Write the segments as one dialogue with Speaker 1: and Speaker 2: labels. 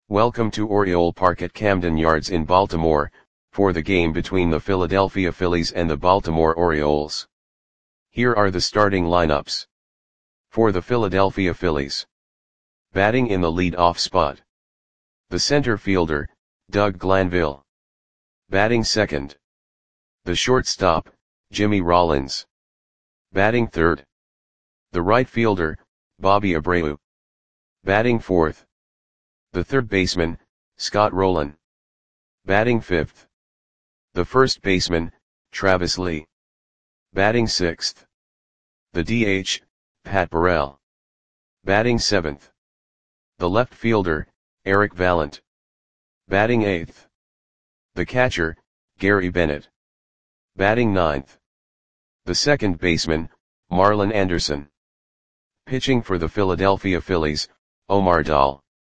Speaker 1: Welcome to Oriole Park at Camden Yards in Baltimore, for the game between the Philadelphia Phillies and the Baltimore Orioles. Here are the starting lineups. For the Philadelphia Phillies. Batting in the lead-off spot. The center fielder, Doug Glanville. Batting second. The shortstop, Jimmy Rollins. Batting third. The right fielder, Bobby Abreu. Batting fourth. The third baseman, Scott Rolen. Batting fifth. The first baseman, Travis Lee. Batting sixth. The DH, Pat Burrell. Batting seventh. The left fielder, Eric Vallant. Batting eighth. The catcher, Gary Bennett. Batting ninth. The second baseman, Marlon Anderson. Pitching for the Philadelphia Phillies, Omar Dahl.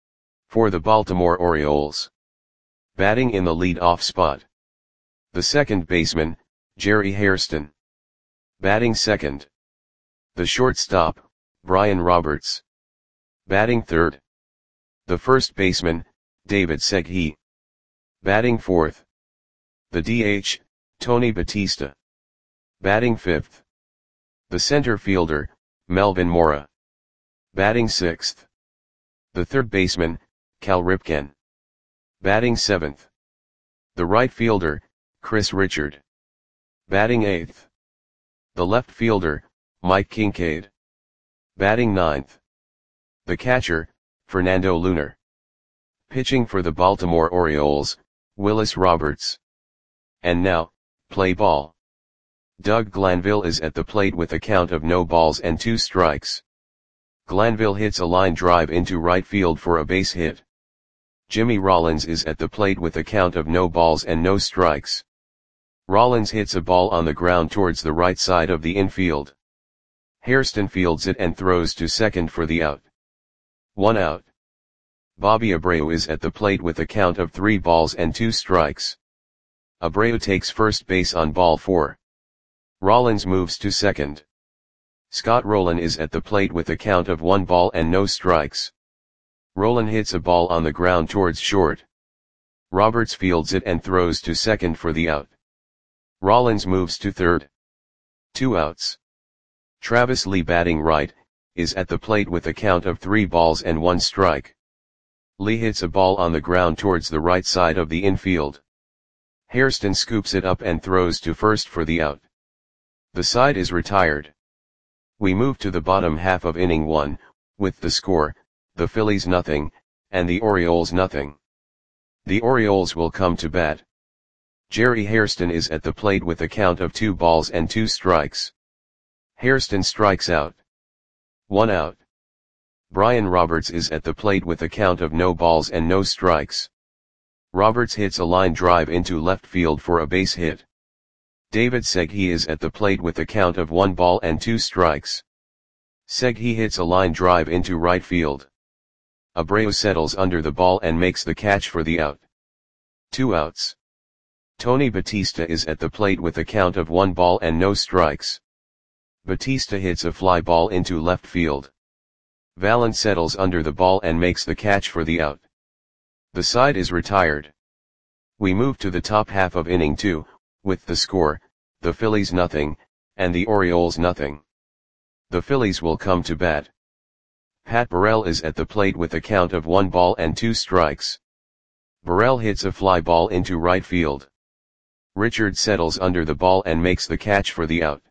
Speaker 1: For the Baltimore Orioles. Batting in the lead-off spot. The second baseman, Jerry Hairston. Batting second. The shortstop, Brian Roberts. Batting third. The first baseman, David Segui. Batting fourth. The DH, Tony Batista. Batting fifth. The center fielder, Melvin Mora. Batting sixth. The third baseman, Cal Ripken. Batting seventh. The right fielder, Chris Richard. Batting eighth. The left fielder, Mike Kincaid. Batting ninth. The catcher, Fernando Lunar. Pitching for the Baltimore Orioles, Willis Roberts. And now, play ball. Doug Glanville is at the plate with a count of no balls and 2 strikes. Glanville hits a line drive into right field for a base hit. Jimmy Rollins is at the plate with a count of no balls and no strikes. Rollins hits a ball on the ground towards the right side of the infield. Hairston fields it and throws to second for the out. 1 out. Bobby Abreu is at the plate with a count of 3 balls and 2 strikes. Abreu takes first base on ball 4. Rollins moves to second. Scott Rolen is at the plate with a count of 1 ball and no strikes. Rolen hits a ball on the ground towards short. Roberts fields it and throws to second for the out. Rollins moves to third. 2 outs. Travis Lee, batting right, is at the plate with a count of 3 balls and 1 strike. Lee hits a ball on the ground towards the right side of the infield. Hairston scoops it up and throws to first for the out. The side is retired. We move to the bottom half of inning 1, with the score, the Phillies nothing, and the Orioles nothing. The Orioles will come to bat. Jerry Hairston is at the plate with a count of 2 balls and 2 strikes. Hairston strikes out. 1 out. Brian Roberts is at the plate with a count of no balls and no strikes. Roberts hits a line drive into left field for a base hit. David Segui is at the plate with a count of 1 ball and 2 strikes. Segui hits a line drive into right field. Abreu settles under the ball and makes the catch for the out. 2 outs. Tony Batista is at the plate with a count of 1 ball and no strikes. Batista hits a fly ball into left field. Vallant settles under the ball and makes the catch for the out. The side is retired. We move to the top half of inning 2, with the score, the Phillies nothing, and the Orioles nothing. The Phillies will come to bat. Pat Burrell is at the plate with a count of 1 ball and 2 strikes. Burrell hits a fly ball into right field. Richard settles under the ball and makes the catch for the out.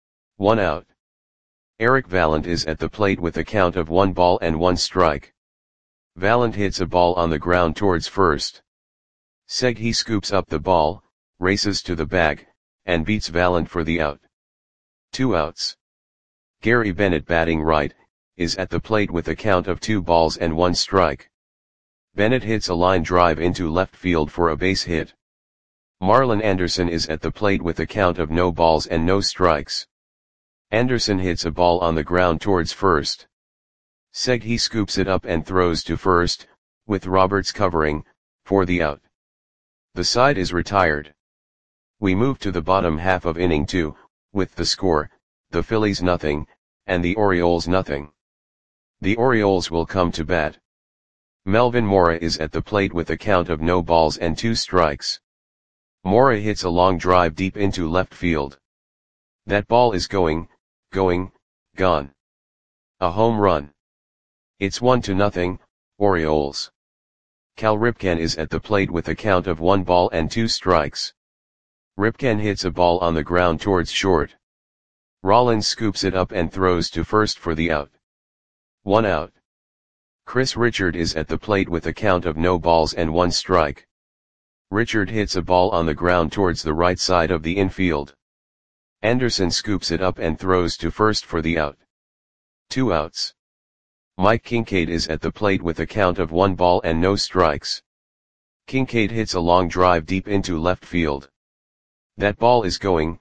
Speaker 1: 1 out. Eric Vallant is at the plate with a count of 1 ball and 1 strike. Vallant hits a ball on the ground towards first. Segui scoops up the ball, races to the bag, and beats Vallant for the out. 2 outs. Gary Bennett, batting right, is at the plate with a count of 2 balls and 1 strike. Bennett hits a line drive into left field for a base hit. Marlon Anderson is at the plate with a count of no balls and no strikes. Anderson hits a ball on the ground towards first. Segui scoops it up and throws to first, with Roberts covering, for the out. The side is retired. We move to the bottom half of inning 2, with the score, the Phillies nothing, and the Orioles nothing. The Orioles will come to bat. Melvin Mora is at the plate with a count of no balls and 2 strikes. Mora hits a long drive deep into left field. That ball is going, gone. A home run. It's 1-0, Orioles. Cal Ripken is at the plate with a count of 1 ball and 2 strikes. Ripken hits a ball on the ground towards short. Rollins scoops it up and throws to first for the out. 1 out. Chris Richard is at the plate with a count of no balls and 1 strike. Richard hits a ball on the ground towards the right side of the infield. Anderson scoops it up and throws to first for the out. 2 outs. Mike Kincaid is at the plate with a count of 1 ball and no strikes. Kincaid hits a long drive deep into left field. That ball is going,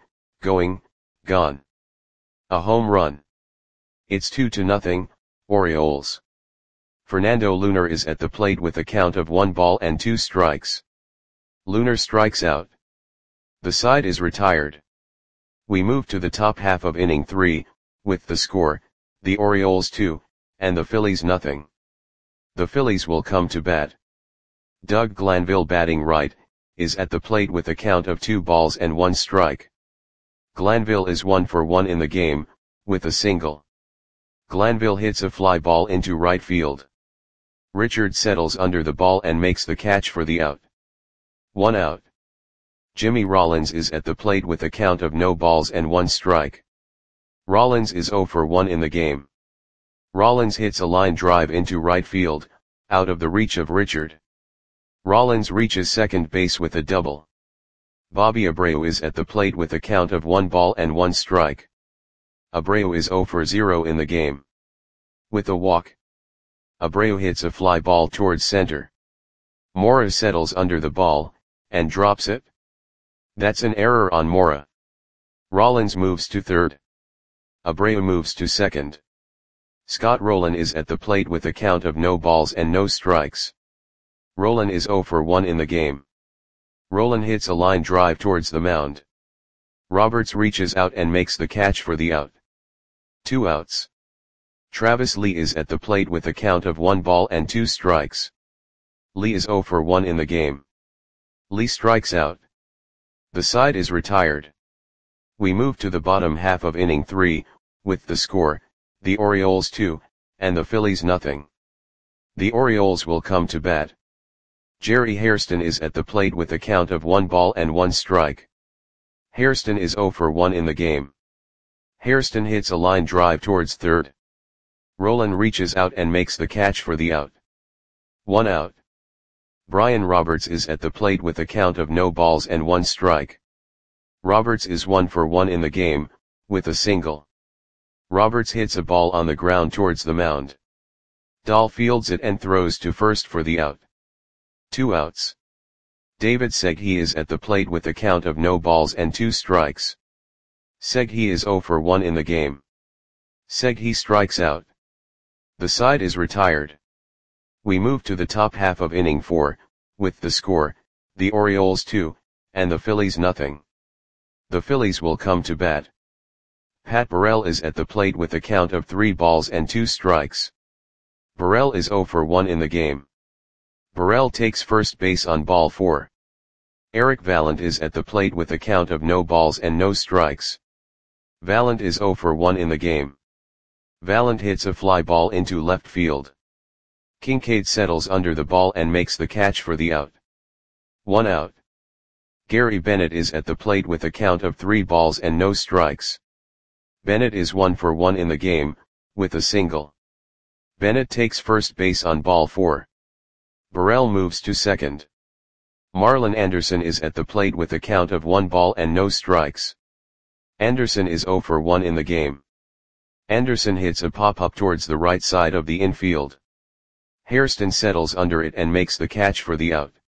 Speaker 1: gone. A home run. It's 2-0, Orioles. Fernando Lunar is at the plate with a count of 1 ball and 2 strikes. Lunar strikes out. The side is retired. We move to the top half of inning 3, with the score, the Orioles 2, and the Phillies nothing. The Phillies will come to bat. Doug Glanville, batting right, is at the plate with a count of 2 balls and 1 strike. Glanville is 1 for 1 in the game, with a single. Glanville hits a fly ball into right field. Richard settles under the ball and makes the catch for the out. 1 out. Jimmy Rollins is at the plate with a count of no balls and 1 strike. Rollins is 0 for 1 in the game. Rollins hits a line drive into right field, out of the reach of Richard. Rollins reaches second base with a double. Bobby Abreu is at the plate with a count of 1 ball and 1 strike. Abreu is 0 for 0 in the game. With a walk, Abreu hits a fly ball towards center. Mora settles under the ball, and drops it. That's an error on Mora. Rollins moves to third. Abreu moves to second. Scott Rowland is at the plate with a count of no balls and no strikes. Rowland is 0 for 1 in the game. Rowland hits a line drive towards the mound. Roberts reaches out and makes the catch for the out. 2 outs. Travis Lee is at the plate with a count of 1 ball and 2 strikes. Lee is 0 for 1 in the game. Lee strikes out. The side is retired. We move to the bottom half of inning 3, with the score, the Orioles 2, and the Phillies nothing. The Orioles will come to bat. Jerry Hairston is at the plate with a count of 1 ball and 1 strike. Hairston is 0 for 1 in the game. Hairston hits a line drive towards third. Rowland reaches out and makes the catch for the out. 1 out. Brian Roberts is at the plate with a count of no balls and 1 strike. Roberts is 1 for 1 in the game, with a single. Roberts hits a ball on the ground towards the mound. Dahl fields it and throws to first for the out. 2 outs. David Segui is at the plate with a count of no balls and 2 strikes. Segui is 0 for 1 in the game. Segui strikes out. The side is retired. We move to the top half of inning 4, with the score, the Orioles 2, and the Phillies nothing. The Phillies will come to bat. Pat Burrell is at the plate with a count of 3 balls and 2 strikes. Burrell is 0 for 1 in the game. Burrell takes first base on ball 4. Eric Vallant is at the plate with a count of no balls and no strikes. Vallant is 0 for 1 in the game. Vallant hits a fly ball into left field. Kincaid settles under the ball and makes the catch for the out. 1 out. Gary Bennett is at the plate with a count of 3 balls and no strikes. Bennett is 1 for 1 in the game, with a single. Bennett takes first base on ball 4. Burrell moves to second. Marlon Anderson is at the plate with a count of 1 ball and no strikes. Anderson is 0 for 1 in the game. Anderson hits a pop-up towards the right side of the infield. Hairston settles under it and makes the catch for the out.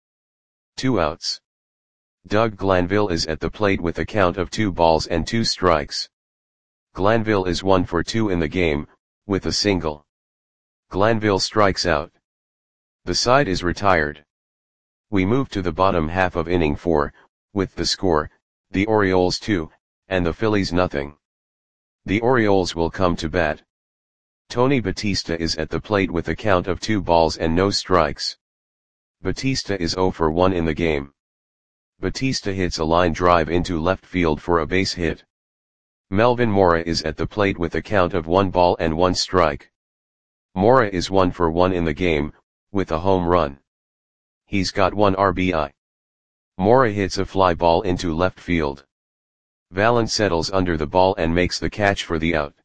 Speaker 1: 2 outs. Doug Glanville is at the plate with a count of 2 balls and 2 strikes. Glanville is 1 for 2 in the game, with a single. Glanville strikes out. The side is retired. We move to the bottom half of inning 4, with the score, the Orioles 2, and the Phillies nothing. The Orioles will come to bat. Tony Batista is at the plate with a count of 2 balls and no strikes. Batista is 0 for 1 in the game. Batista hits a line drive into left field for a base hit. Melvin Mora is at the plate with a count of 1 ball and 1 strike. Mora is 1 for 1 in the game, with a home run. He's got 1 RBI. Mora hits a fly ball into left field. Valent settles under the ball and makes the catch for the out.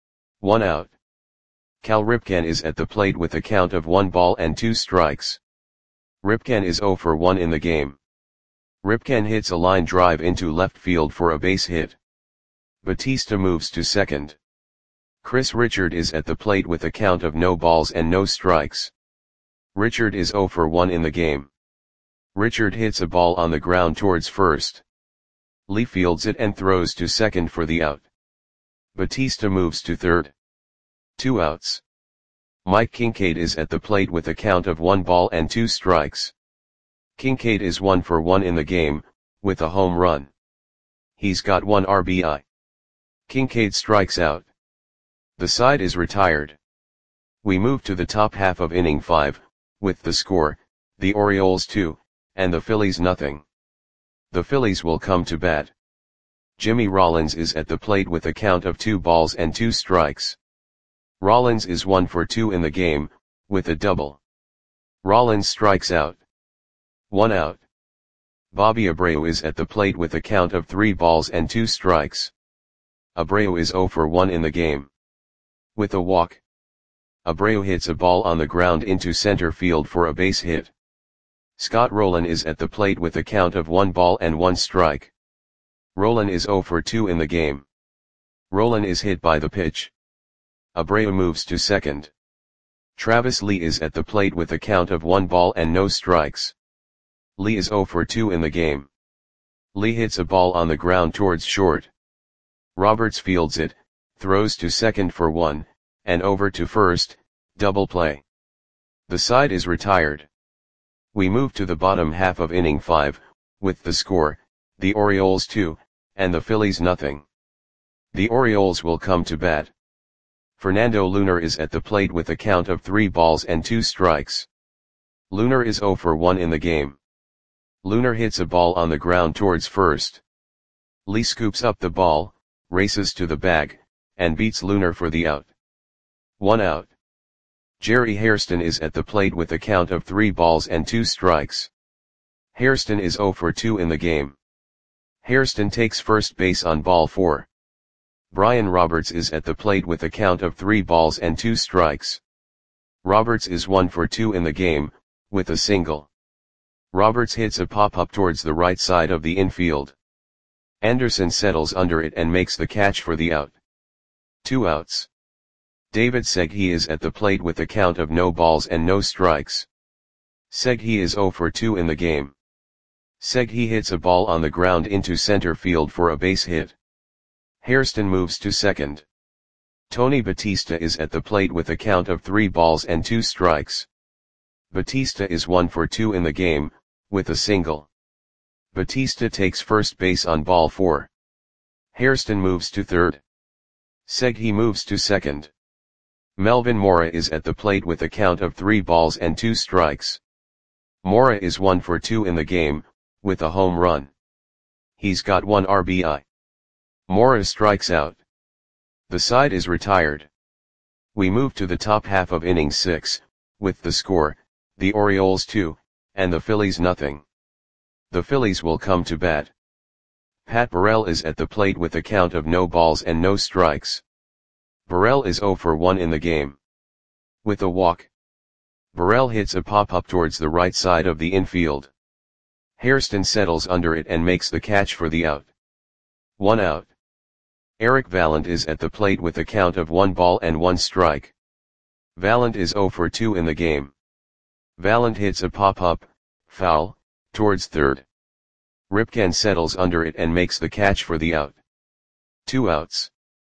Speaker 1: 1 out. Cal Ripken is at the plate with a count of 1 ball and 2 strikes. Ripken is 0 for 1 in the game. Ripken hits a line drive into left field for a base hit. Batista moves to second. Chris Richard is at the plate with a count of no balls and no strikes. Richard is 0 for 1 in the game. Richard hits a ball on the ground towards first. Lee fields it and throws to second for the out. Batista moves to third. 2 outs. Mike Kincaid is at the plate with a count of 1 ball and 2 strikes. Kincaid is 1 for 1 in the game, with a home run. He's got 1 RBI. Kincaid strikes out. The side is retired. We move to the top half of inning 5, with the score, the Orioles 2, and the Phillies nothing. The Phillies will come to bat. Jimmy Rollins is at the plate with a count of 2 balls and 2 strikes. Rollins is 1 for 2 in the game, with a double. Rollins strikes out. 1 out. Bobby Abreu is at the plate with a count of 3 balls and 2 strikes. Abreu is 0 for 1 in the game. With a walk. Abreu hits a ball on the ground into center field for a base hit. Scott Rowland is at the plate with a count of 1 ball and 1 strike. Rowland is 0 for 2 in the game. Rowland is hit by the pitch. Abreu moves to second. Travis Lee is at the plate with a count of 1 ball and no strikes. Lee is 0 for 2 in the game. Lee hits a ball on the ground towards short. Roberts fields it, throws to second for 1, and over to first, double play. The side is retired. We move to the bottom half of inning 5, with the score, the Orioles 2, and the Phillies nothing. The Orioles will come to bat. Fernando Lunar is at the plate with a count of 3 balls and 2 strikes. Lunar is 0 for 1 in the game. Lunar hits a ball on the ground towards first. Lee scoops up the ball, races to the bag, and beats Lunar for the out. 1 out. Jerry Hairston is at the plate with a count of 3 balls and 2 strikes. Hairston is 0 for 2 in the game. Hairston takes first base on ball 4. Brian Roberts is at the plate with a count of 3 balls and 2 strikes. Roberts is 1 for 2 in the game, with a single. Roberts hits a pop-up towards the right side of the infield. Anderson settles under it and makes the catch for the out. 2 outs. David Segui is at the plate with a count of no balls and no strikes. Segui is 0 for 2 in the game. Segui hits a ball on the ground into center field for a base hit. Hairston moves to second. Tony Batista is at the plate with a count of 3 balls and 2 strikes. Batista is 1 for 2 in the game, with a single. Batista takes first base on ball 4. Hairston moves to third. Segui moves to second. Melvin Mora is at the plate with a count of 3 balls and 2 strikes. Mora is 1 for 2 in the game, with a home run. He's got 1 RBI. Mora strikes out. The side is retired. We move to the top half of inning 6, with the score, the Orioles 2, and the Phillies nothing. The Phillies will come to bat. Pat Burrell is at the plate with a count of no balls and no strikes. Burrell is 0 for 1 in the game. With a walk. Burrell hits a pop-up towards the right side of the infield. Hairston settles under it and makes the catch for the out. 1 out. Eric Valent is at the plate with a count of 1 ball and 1 strike. Valent is 0 for 2 in the game. Valent hits a pop-up, foul, towards third. Ripken settles under it and makes the catch for the out. 2 outs.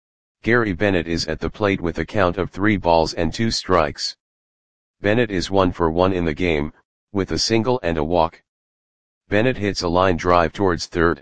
Speaker 1: Gary Bennett is at the plate with a count of 3 balls and 2 strikes. Bennett is 1 for 1 in the game, with a single and a walk. Bennett hits a line drive towards third.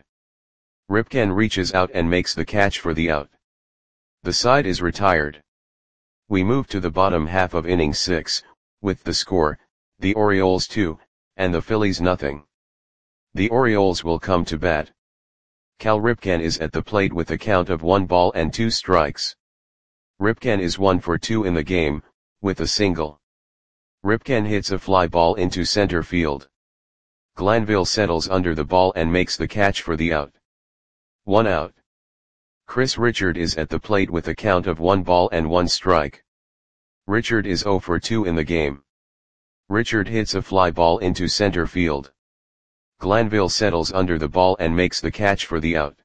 Speaker 1: Ripken reaches out and makes the catch for the out. The side is retired. We move to the bottom half of inning 6, with the score, the Orioles 2, and the Phillies nothing. The Orioles will come to bat. Cal Ripken is at the plate with a count of 1 ball and 2 strikes. Ripken is 1 for 2 in the game, with a single. Ripken hits a fly ball into center field. Glanville settles under the ball and makes the catch for the out. 1 out. Chris Richard is at the plate with a count of 1 ball and 1 strike. Richard is 0 for 2 in the game. Richard hits a fly ball into center field. Glanville settles under the ball and makes the catch for the out.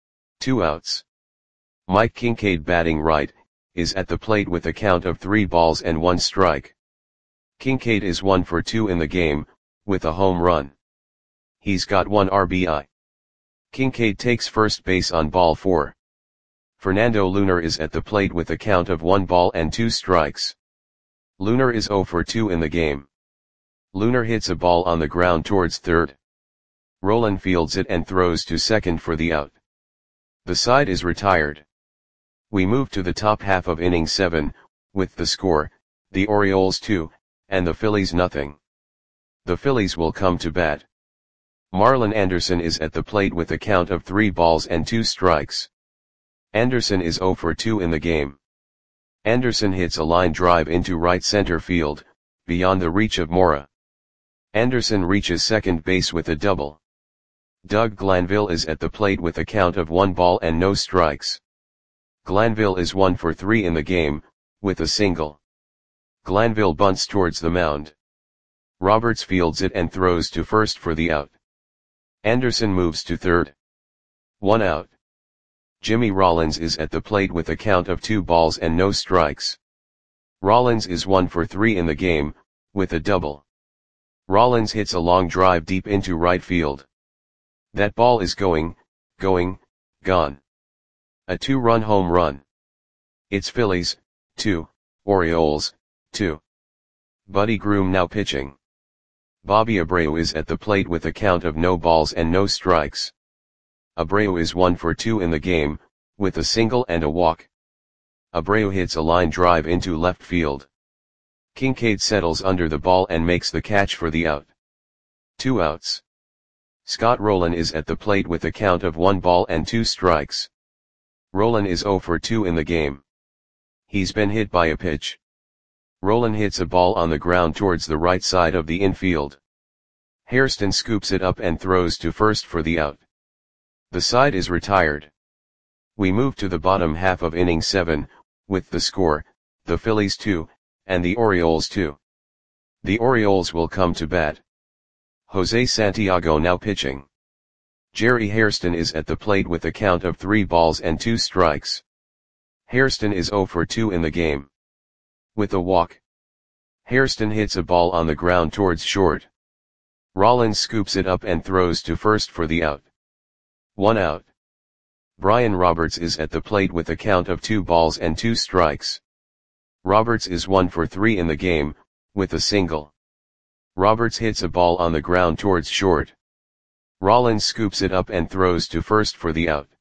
Speaker 1: 2 outs. Mike Kincaid, batting right, is at the plate with a count of 3 balls and 1 strike. Kincaid is 1 for 2 in the game, with a home run. He's got 1 RBI. Kincaid takes first base on ball 4. Fernando Lunar is at the plate with a count of 1 ball and 2 strikes. Lunar is 0 for 2 in the game. Lunar hits a ball on the ground towards third. Rolen fields it and throws to second for the out. The side is retired. We move to the top half of inning 7, with the score, the Orioles 2, and the Phillies nothing. The Phillies will come to bat. Marlon Anderson is at the plate with a count of 3 balls and 2 strikes. Anderson is 0 for 2 in the game. Anderson hits a line drive into right center field, beyond the reach of Mora. Anderson reaches second base with a double. Doug Glanville is at the plate with a count of 1 ball and no strikes. Glanville is 1 for 3 in the game, with a single. Glanville bunts towards the mound. Roberts fields it and throws to first for the out. Anderson moves to third. 1 out. Jimmy Rollins is at the plate with a count of 2 balls and no strikes. Rollins is 1 for 3 in the game, with a double. Rollins hits a long drive deep into right field. That ball is gone. A 2-run home run. It's Phillies, 2, Orioles, 2. Buddy Groom now pitching. Bobby Abreu is at the plate with a count of no balls and no strikes. Abreu is 1 for 2 in the game, with a single and a walk. Abreu hits a line drive into left field. Kincaid settles under the ball and makes the catch for the out. 2 outs. Scott Rolen is at the plate with a count of 1 ball and 2 strikes. Rolen is 0 for 2 in the game. He's been hit by a pitch. Rolen hits a ball on the ground towards the right side of the infield. Hairston scoops it up and throws to first for the out. The side is retired. We move to the bottom half of inning 7, with the score, the Phillies 2, and the Orioles 2. The Orioles will come to bat. Jose Santiago now pitching. Jerry Hairston is at the plate with a count of 3 balls and 2 strikes. Hairston is 0 for 2 in the game. With a walk. Hairston hits a ball on the ground towards short. Rollins scoops it up and throws to first for the out. 1 out. Brian Roberts is at the plate with a count of 2 balls and 2 strikes. Roberts is 1 for 3 in the game, with a single. Roberts hits a ball on the ground towards short. Rollins scoops it up and throws to first for the out.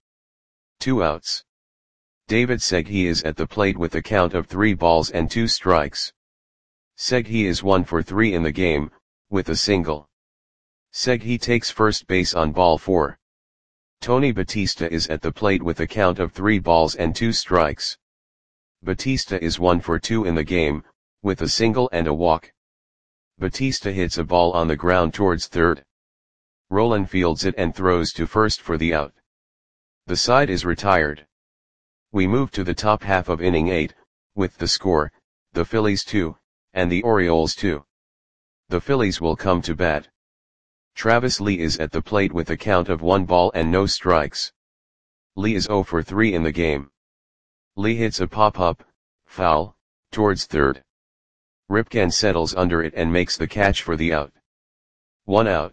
Speaker 1: 2 outs. David Segui is at the plate with a count of 3 balls and 2 strikes. Segui is 1 for 3 in the game, with a single. Segui takes first base on ball 4. Tony Batista is at the plate with a count of 3 balls and 2 strikes. Batista is 1 for 2 in the game, with a single and a walk. Batista hits a ball on the ground towards third. Rolen fields it and throws to first for the out. The side is retired. We move to the top half of inning 8, with the score, the Phillies 2, and the Orioles 2. The Phillies will come to bat. Travis Lee is at the plate with a count of 1 ball and no strikes. Lee is 0 for 3 in the game. Lee hits a pop-up, foul, towards third. Ripken settles under it and makes the catch for the out. 1 out.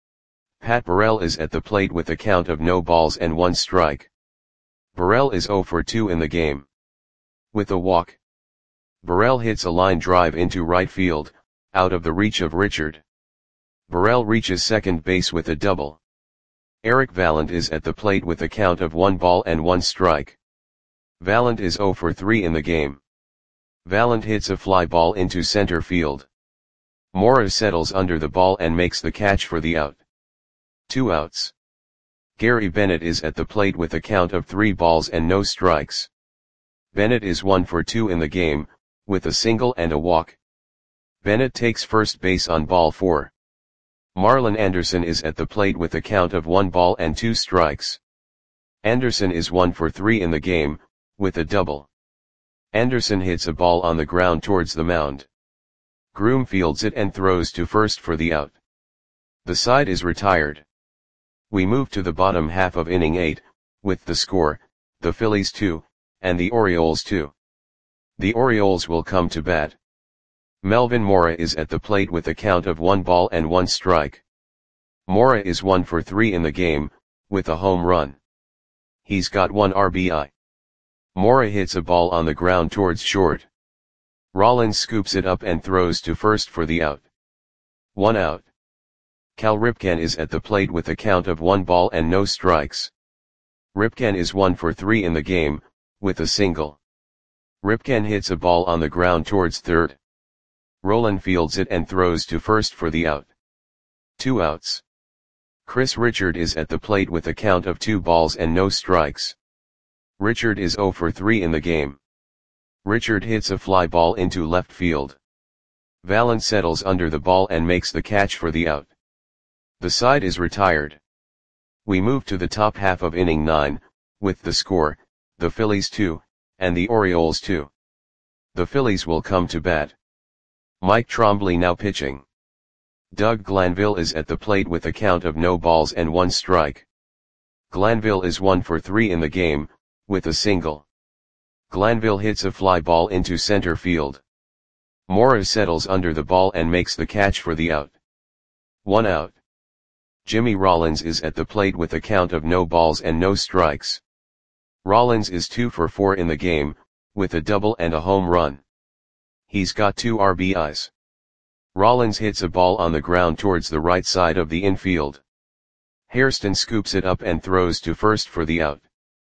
Speaker 1: Pat Burrell is at the plate with a count of no balls and 1 strike. Burrell is 0 for 2 in the game. With a walk. Burrell hits a line drive into right field, out of the reach of Richard. Burrell reaches second base with a double. Eric Vallant is at the plate with a count of 1 ball and 1 strike. Vallant is 0 for 3 in the game. Valant hits a fly ball into center field. Mora settles under the ball and makes the catch for the out. 2 outs. Gary Bennett is at the plate with a count of 3 balls and no strikes. Bennett is 1 for 2 in the game, with a single and a walk. Bennett takes first base on ball 4. Marlon Anderson is at the plate with a count of 1 ball and 2 strikes. Anderson is 1 for 3 in the game, with a double. Anderson hits a ball on the ground towards the mound. Groom fields it and throws to first for the out. The side is retired. We move to the bottom half of inning 8, with the score, the Phillies 2, and the Orioles 2. The Orioles will come to bat. Melvin Mora is at the plate with a count of 1 ball and 1 strike. Mora is 1 for 3 in the game, with a home run. He's got 1 RBI. Mora hits a ball on the ground towards short. Rollins scoops it up and throws to first for the out. 1 out. Cal Ripken is at the plate with a count of 1 ball and no strikes. Ripken is 1 for 3 in the game, with a single. Ripken hits a ball on the ground towards third. Roland fields it and throws to first for the out. 2 outs. Chris Richard is at the plate with a count of 2 balls and no strikes. Richard is 0 for 3 in the game. Richard hits a fly ball into left field. Valant settles under the ball and makes the catch for the out. The side is retired. We move to the top half of inning 9, with the score, the Phillies 2, and the Orioles 2. The Phillies will come to bat. Mike Trombley now pitching. Doug Glanville is at the plate with a count of no balls and 1 strike. Glanville is 1 for 3 in the game, with a single. Glanville hits a fly ball into center field. Mora settles under the ball and makes the catch for the out. 1 out. Jimmy Rollins is at the plate with a count of no balls and no strikes. Rollins is 2 for 4 in the game, with a double and a home run. He's got 2 RBIs. Rollins hits a ball on the ground towards the right side of the infield. Hairston scoops it up and throws to first for the out.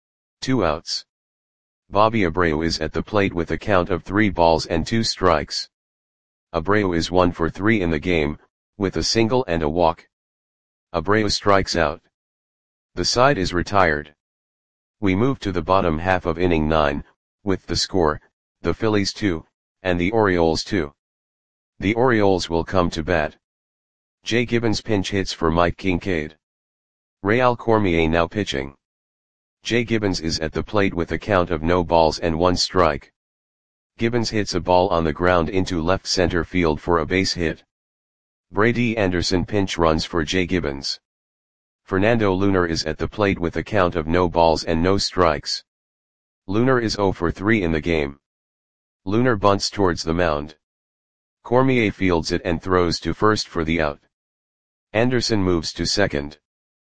Speaker 1: 2 outs. Bobby Abreu is at the plate with a count of 3 balls and 2 strikes. Abreu is 1 for 3 in the game, with a single and a walk. Abreu strikes out. The side is retired. We move to the bottom half of inning 9, with the score, the Phillies 2, and the Orioles 2. The Orioles will come to bat. Jay Gibbons pinch hits for Mike Kincaid. Real Cormier now pitching. Jay Gibbons is at the plate with a count of no balls and 1 strike. Gibbons hits a ball on the ground into left center field for a base hit. Brady Anderson pinch runs for Jay Gibbons. Fernando Lunar is at the plate with a count of no balls and no strikes. Lunar is 0 for 3 in the game. Lunar bunts towards the mound. Cormier fields it and throws to first for the out. Anderson moves to second.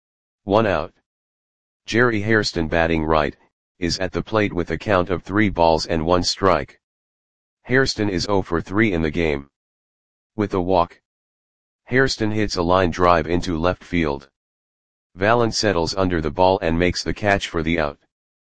Speaker 1: 1 out. Jerry Hairston batting right, is at the plate with a count of 3 balls and 1 strike. Hairston is 0 for 3 in the game. With a walk. Hairston hits a line drive into left field. Valant settles under the ball and makes the catch for the out.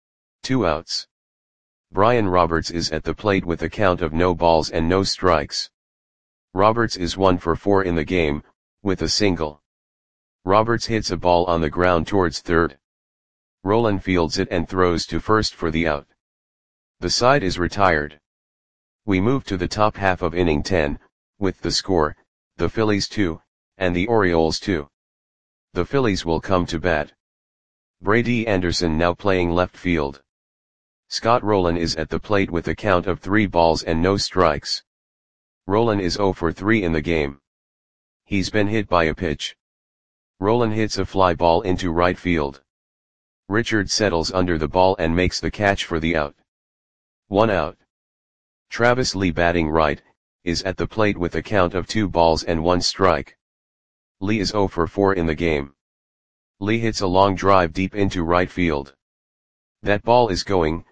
Speaker 1: 2 outs. Brian Roberts is at the plate with a count of no balls and no strikes. Roberts is 1 for 4 in the game, with a single. Roberts hits a ball on the ground towards third. Roland fields it and throws to first for the out. The side is retired. We move to the top half of inning 10, with the score, the Phillies 2, and the Orioles 2. The Phillies will come to bat. Brady Anderson now playing left field. Scott Rowland is at the plate with a count of 3 balls and no strikes. Rowland is 0 for 3 in the game. He's been hit by a pitch. Rowland hits a fly ball into right field. Richard settles under the ball and makes the catch for the out. 1 out. Travis Lee batting right, is at the plate with a count of 2 balls and 1 strike. Lee is 0 for 4 in the game. Lee hits a long drive deep into right field. That ball is gone.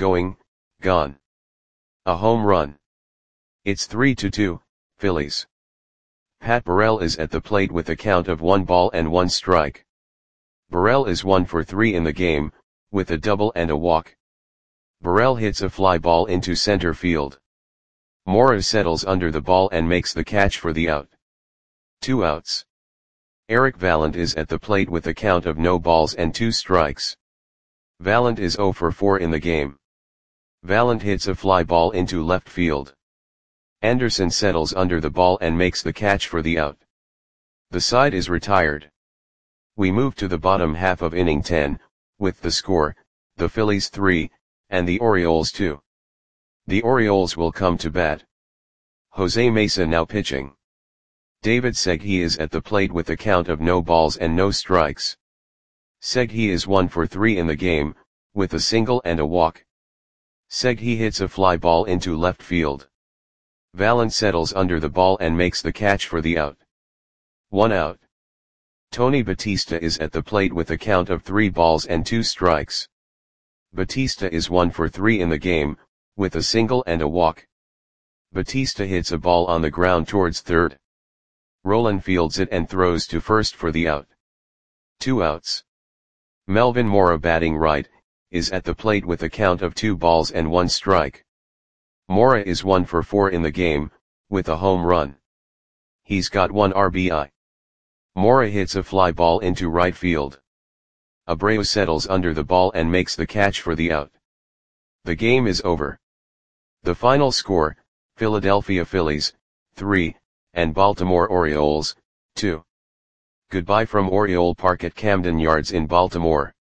Speaker 1: A home run. It's 3-2, Phillies. Pat Burrell is at the plate with a count of 1 ball and 1 strike. Burrell is 1 for 3 in the game, with a double and a walk. Burrell hits a fly ball into center field. Mora settles under the ball and makes the catch for the out. 2 outs. Eric Vallant is at the plate with a count of no balls and 2 strikes. Vallant is 0 for 4 in the game. Vallant hits a fly ball into left field. Anderson settles under the ball and makes the catch for the out. The side is retired. We move to the bottom half of inning 10, with the score, the Phillies 3, and the Orioles 2. The Orioles will come to bat. Jose Mesa now pitching. David Segui is at the plate with a count of no balls and no strikes. Segui is 1 for 3 in the game, with a single and a walk. Segui hits a fly ball into left field. Vallant settles under the ball and makes the catch for the out. 1 out. Tony Batista is at the plate with a count of 3 balls and 2 strikes. Batista is 1 for 3 in the game, with a single and a walk. Batista hits a ball on the ground towards third. Rolen fields it and throws to first for the out. 2 outs. Melvin Mora, batting right, is at the plate with a count of 2 balls and 1 strike. Mora is 1 for 4 in the game, with a home run. He's got 1 RBI. Mora hits a fly ball into right field. Abreu settles under the ball and makes the catch for the out. The game is over. The final score, Philadelphia Phillies, 3, and Baltimore Orioles, 2. Goodbye from Oriole Park at Camden Yards in Baltimore.